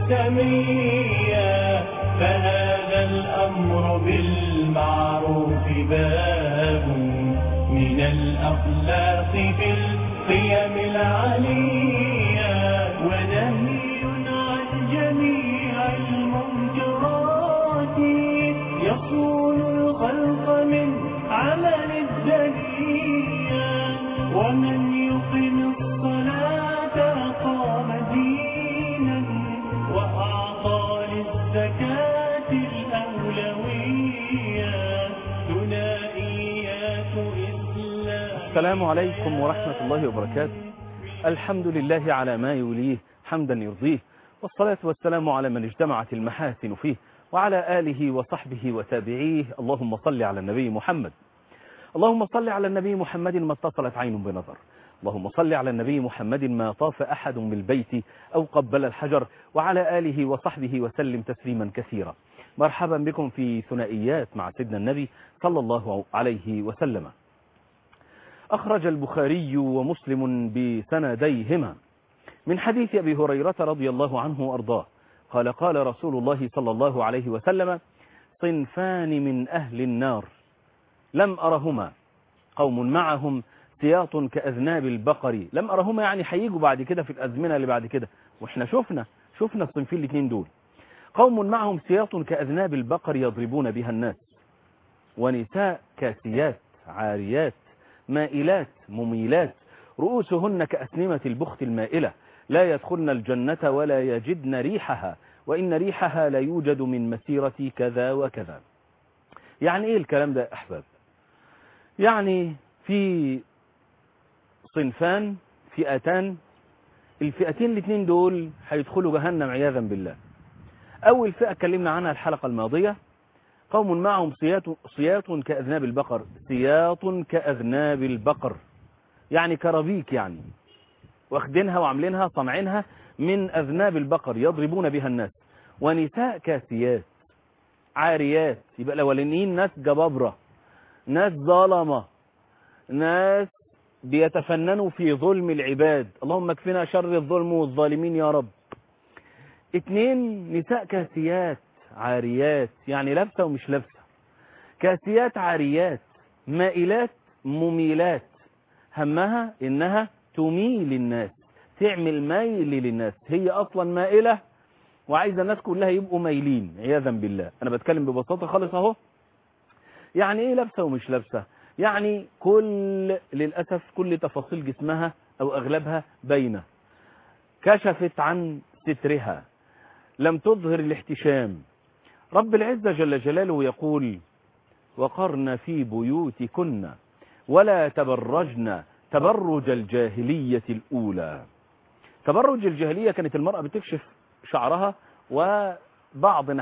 سميا، فهذا الأمر بالمعروف باب من الأخلاق في القيم العليا، ونهي عن جميع المنكرات يصون الخلق من عمل الدنيا. ومن يقم الصلاة قام دينا، وأعطى للزكاة الأولوية، ثنائيات إسلام. السلام عليكم ورحمة الله وبركاته. الحمد لله على ما يوليه حمدا يرضيه، والصلاة والسلام على من اجتمعت المحاسن فيه، وعلى آله وصحبه وتابعيه. اللهم صل على النبي محمد. اللهم صل على النبي محمد ما اتصلت عين بنظر. اللهم صل على النبي محمد ما طاف أحد بالبيت أو قبل الحجر، وعلى آله وصحبه وسلم تسليما كثيرا. مرحبا بكم في ثنائيات مع سيدنا النبي صلى الله عليه وسلم. أخرج البخاري ومسلم بسنديهما من حديث أبي هريرة رضي الله عنه وأرضاه قال قال رسول الله صلى الله عليه وسلم: صنفان من أهل النار لم أرهما، قوم معهم سياط كأذناب البقر. لم أرهما يعني هيجوا بعد كده في الأزمنة اللي بعد كده، وإحنا شفنا الصنفين الاثنين دول. قوم معهم سياط كأذناب البقر يضربون بها الناس، ونساء كاسيات عاريات مائلات مميلات رؤوسهن كأسنمة البخت المائلة، لا يدخلن الجنة ولا يجدن ريحها، وإن ريحها لا يوجد من مسيرة كذا وكذا. يعني إيه الكلام ده يا أحباب؟ يعني في صنفان، فئتان، الفئتين الاثنين دول هيدخلوا جهنم عياذا بالله. أول فئة اتكلمنا عنها الحلقة الماضية، قوم معهم سياط كأذناب البقر. سياط كأذناب البقر يعني كرابيك، يعني واخدينها وعاملينها صنعينها من أذناب البقر يضربون بها الناس. ونساء كاسيات عاريات، يبقى الأولانيين ناس جبابرة، ناس ظلمة، ناس بيتفننوا في ظلم العباد. اللهم اكفنا شر الظلم والظالمين يا رب. اتنين نساء كاسيات عاريات يعني لابسة ومش لابسة. كاسيات عاريات مائلات مميلات، همها انها تميل الناس، تعمل ميل للناس. هي اصلا مائلة وعايزة الناس كلها يبقوا مايلين عياذا بالله. انا بتكلم ببساطة خالص اهو. يعني ايه لابسة ومش لابسة؟ يعني للأسف كل تفاصيل جسمها او اغلبها باينة، كشفت عن سترها، لم تظهر الاحتشام. رب العزة جل جلاله يقول: وقرن في بيوتكن ولا تبرجن تبرج الجاهلية الأولى. تبرج الجاهلية كانت المرأة بتكشف شعرها وبعض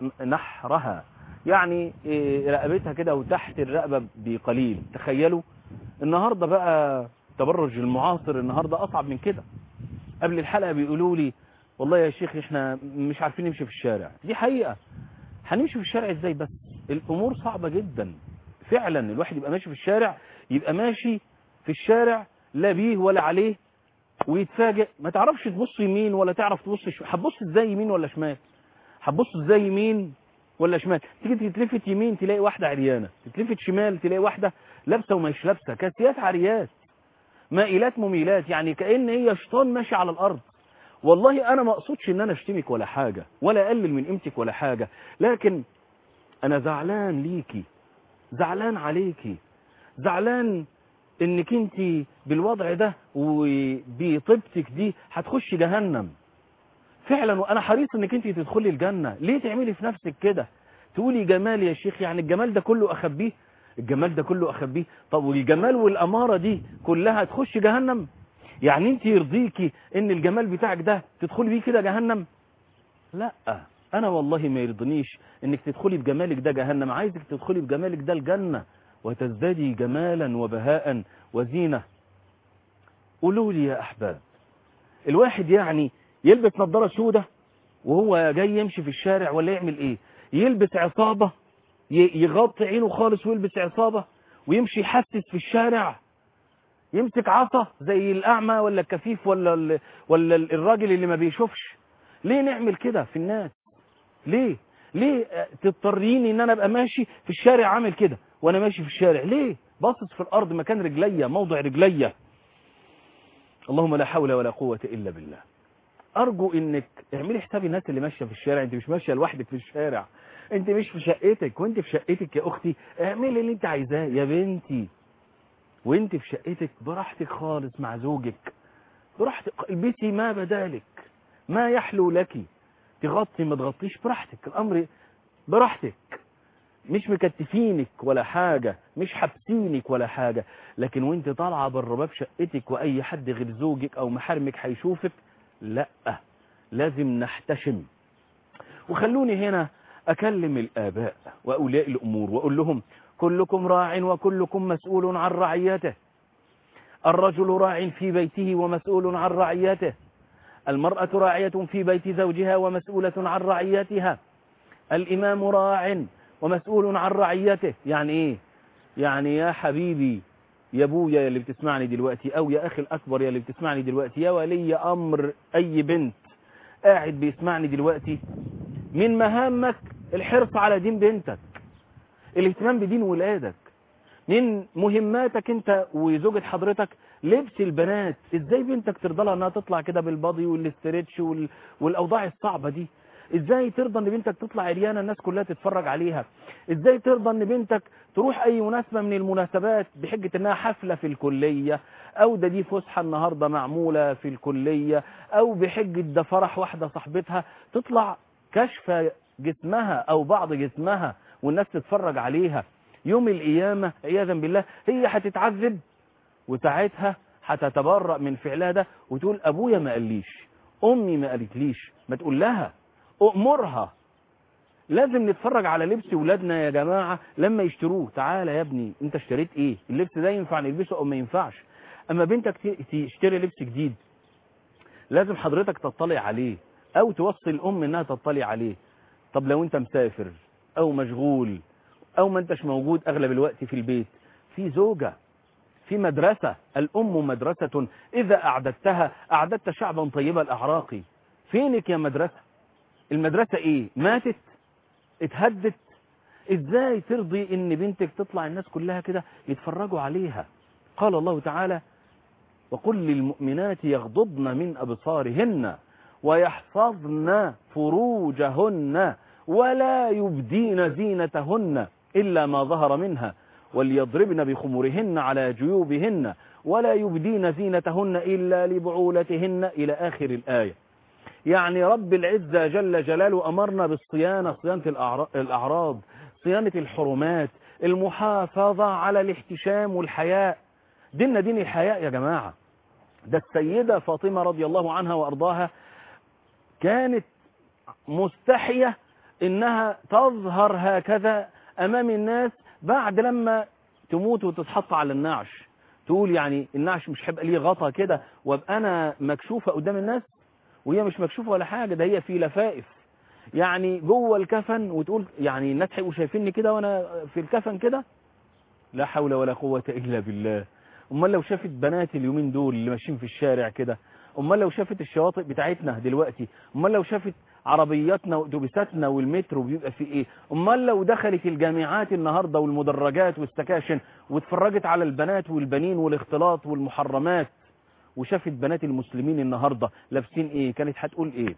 نحرها، يعني رقبتها كده وتحت الرقبة بقليل. تخيلوا النهاردة بقى تبرج المعاصر النهاردة أصعب من كده. قبل الحلقة بيقولوا لي: والله يا شيخ احنا مش عارفين نمشي في الشارع. دي حقيقة، هنمشي في الشارع ازاي؟ بس الامور صعبة جدا فعلا. الواحد يبقى ماشي في الشارع، يبقى ماشي في الشارع لا بيه ولا عليه، ويتفاجئ ما تعرفش تبص يمين ولا تعرف تبص هتبص ازاي يمين ولا شمال؟ هتبص ازاي يمين ولا شمال؟ تيجي تتلفت يمين تلاقي واحدة عريانة، تتلفت شمال تلاقي واحدة لابسة ومش لابسة. كاسيات عاريات مائلات مميلات، يعني كأن هي شيطان ماشي على الارض. والله انا ما اقصدش ان انا اشتمك ولا حاجة ولا اقلل من قيمتك ولا حاجة، لكن انا زعلان ليكي، زعلان عليكي، زعلان انك انت بالوضع ده وبطيبتك دي هتخش جهنم فعلا. وانا حريص انك انت تدخلي الجنة. ليه تعملي في نفسك كده؟ تقولي جمال يا شيخ، يعني الجمال ده كله اخبيه؟ الجمال ده كله اخبيه؟ طب والجمال والامارة دي كلها تخش جهنم؟ يعني انت يرضيكي ان الجمال بتاعك ده تدخلي بيه كده جهنم؟ لا، انا والله ما يرضنيش انك تدخلي بجمالك ده جهنم. عايزك تدخلي بجمالك ده الجنة وتزدادي جمالا وبهاء وزينة. قولوا لي يا احباب، الواحد يعني يلبس نظارة سودة وهو جاي يمشي في الشارع ولا يعمل ايه؟ يلبس عصابة، يغطي عينه خالص ويلبس عصابة ويمشي يحسس في الشارع، يمسك عصا زي الأعمى ولا الكفيف ولا الراجل اللي ما بيشوفش، ليه نعمل كده في الناس؟ ليه تضطريني ان انا ابقى ماشي في الشارع عامل كده وانا ماشي في الشارع؟ ليه باصص في الارض مكان رجليا، موضع رجليا؟ اللهم لا حول ولا قوة الا بالله. ارجو انك اعملي حساب الناس اللي ماشيه في الشارع. انت مش ماشيه لوحدك في الشارع، انت مش في شقتك، وانت في شقتك يا اختي اعملي اللي انت عايزاه يا بنتي، وانت في شقتك براحتك خالص مع زوجك، براحتك، البسي ما بدالك، ما يحلو لك، تغطي ما تغطيش براحتك، الامر براحتك، مش مكتفينك ولا حاجة، مش حابسينك ولا حاجة. لكن وانت طالعة بره باب شقتك واي حد غير زوجك او محارمك هيشوفك، لا، لازم نحتشم. وخلوني هنا اكلم الاباء واولياء الامور واقول لهم كلكم راع وكلكم مسؤول عن رعيته. الرجل راع في بيته ومسؤول عن رعيته، المرأة راعية في بيت زوجها ومسؤولة عن رعيتها، الإمام راع ومسؤول عن رعيته. يعني إيه؟ يعني يا حبيبي، يا ابويا اللي بتسمعني دلوقتي، أو يا أخي الأكبر اللي بتسمعني دلوقتي، يا ولي أمر أي بنت قاعد بيسمعني دلوقتي، من مهامك الحرص على دين بنتك، الاهتمام بدين ولادك. من مهماتك انت وزوجة حضرتك لبس البنات. ازاي بنتك ترضى لها انها تطلع كده بالبادي والاستريتش والاوضاع الصعبة دي؟ ازاي ترضى ان بنتك تطلع عريانة الناس كلها تتفرج عليها؟ ازاي ترضى ان بنتك تروح اي مناسبة من المناسبات بحجة انها حفلة في الكلية، او ده دي فسحة النهاردة معمولة في الكلية، او بحجة ده فرح واحدة صاحبتها، تطلع كشف جسمها او بعض جسمها والناس تتفرج عليها؟ يوم القيامة عياذا بالله هي هتتعذب، وساعتها هتتبرأ من فعلها ده وتقول ابويا ما قاليش، امي ما قالتليش. ما تقول لها، أؤمرها. لازم نتفرج على لبس ولادنا يا جماعة لما يشتروه. تعالى يا ابني انت اشتريت ايه؟ اللبس ده ينفع نلبسه او ما ينفعش؟ اما بنتك تشتري لبس جديد لازم حضرتك تطلع عليه، او توصي الام انها تطلع عليه. طب لو انت مسافر او مشغول او ما انتش موجود اغلب الوقت في البيت، في زوجة، في مدرسة، الام مدرسة اذا اعددتها اعددت شعبا طيب الاعراق. فينك يا مدرسة؟ المدرسة ايه؟ ماتت؟ اتهدت؟ ازاي ترضي ان بنتك تطلع الناس كلها كده يتفرجوا عليها؟ قال الله تعالى وقل للمؤمنات يغضضن من أبصارهن ويحفظن فروجهن ولا يبدين زينتهن إلا ما ظهر منها وليضربن بخمرهن على جيوبهن ولا يبدين زينتهن إلا لبعولتهن إلى آخر الآية. يعني رب العزة جل جلاله أمرنا بالصيانة، صيانة الأعراض، صيانة الحرمات، المحافظة على الاحتشام والحياء. ديننا دين الحياء يا جماعة. ده السيدة فاطمة رضي الله عنها وأرضاها كانت مستحية إنها تظهر هكذا أمام الناس بعد لما تموت وتتحط على النعش، تقول يعني النعش مش هيبقى ليه غطا كده وابقى أنا مكشوفة قدام الناس؟ وهي مش مكشوفة ولا حاجة، ده هي في لفائف يعني جوه الكفن، وتقول يعني الناس هيبقوا شايفيني كده وأنا في الكفن كده؟ لا حول ولا قوة إلا بالله. امال لو شافت بنات اليومين دول اللي ماشيين في الشارع كده، امال لو شافت الشواطئ بتاعتنا دلوقتي، امال لو شافت عربياتنا واتوبيساتنا والمترو بيبقى فيه ايه، امال لو دخلت الجامعات النهارده والمدرجات والسكاشن واتفرجت على البنات والبنين والاختلاط والمحرمات وشافت بنات المسلمين النهارده لابسين ايه، كانت هتقول ايه؟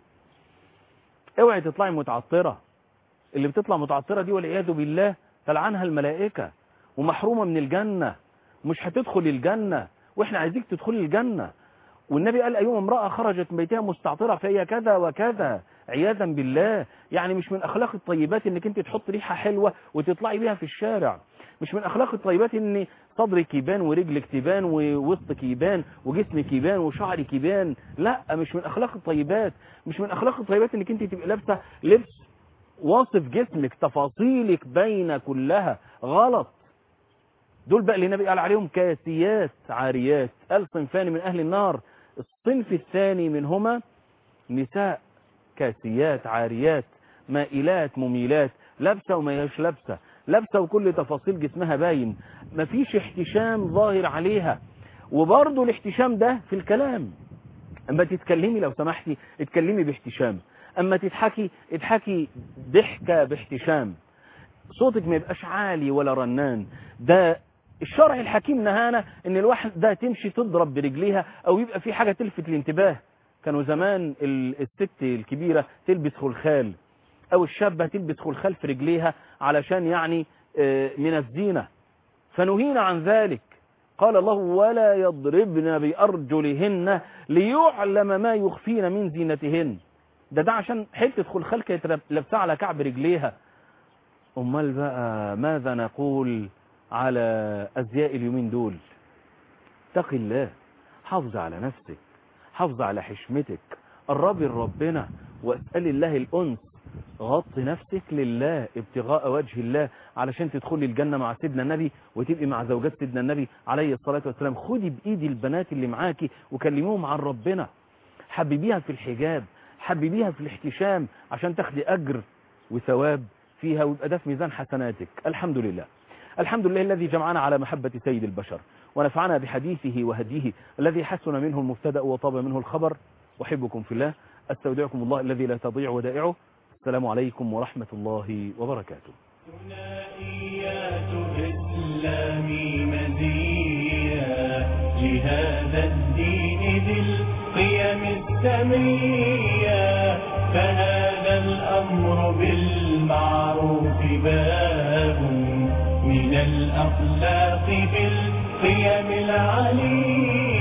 اوعي تطلعي متعطرة. اللي بتطلع متعطرة دي والعياذ بالله تلعنها الملائكة ومحرومة من الجنة، مش هتدخل الجنة، واحنا عايزيك تدخل الجنة. والنبي قال ايوم امرأة خرجت من بيتها مستعطرة فهي كذا وكذا عياذا بالله. يعني مش من اخلاق الطيبات انك انت تحط ريحة حلوة وتطلعي بيها في الشارع، مش من اخلاق الطيبات ان صدرك يبان ورجلك تبان ووسطك يبان وجسمك يبان وشعرك يبان، لا، مش من اخلاق الطيبات. مش من اخلاق الطيبات انك انت تبقى لابسه لبس واصف جسمك، تفاصيلك باينه كلها، غلط. دول بقى اللي النبي قال عليهم كاسيات عاريات، قال صنفان من اهل النار، الصنف الثاني منهما نساء كاسيات عاريات مائلات مميلات، لابسه وما هيش لابسه، لابسه وكل تفاصيل جسمها باين، مفيش احتشام ظاهر عليها. وبرضه الاحتشام ده في الكلام، اما تتكلمي لو سمحتي اتكلمي باحتشام. أما اضحكي ضحكة باحتشام، صوتك ما يبقاش عالي ولا رنان. ده الشرع الحكيم نهانا ان الواحد ده تمشي تضرب برجليها او يبقى في حاجة تلفت الانتباه. كانوا زمان الست الكبيرة تلبس خلخال او الشابة تلبس خلخال في رجليها علشان يعني من الزينة، فنهينا عن ذلك. قال الله ولا يضربن بأرجلهن ليعلم ما يخفين من زينتهن. ده عشان حتة خلخال كانت لابسة على كعب رجليها. امال بقى ماذا نقول على ازياء اليومين دول؟ اتق الله، حافظ على نفسك، حافظ على حشمتك، قربي لربنا واسأل الله الأنس، غط نفسك لله ابتغاء وجه الله علشان تدخلي الجنة مع سيدنا النبي وتبقي مع زوجات سيدنا النبي عليه الصلاة والسلام. خدي بإيدي البنات اللي معاكي وكلموهم عن ربنا، حببيها في الحجاب، حببيها في الاحتشام عشان تاخدي أجر وثواب فيها ويبقى ده في ميزان حسناتك. الحمد لله، الحمد لله الذي جمعنا على محبة سيد البشر ونفعنا بحديثه وهديه الذي حسن منه المبتدأ وطاب منه الخبر. أحبكم في الله، أستودعكم الله الذي لا تضيع ودائعه. السلام عليكم ورحمة الله وبركاته. ثنائيات إسلامي مزية لهذا الدين ذي القيم السمية، فهذا الأمر بالمعروف باب من الأخلاق بالقيم العلية.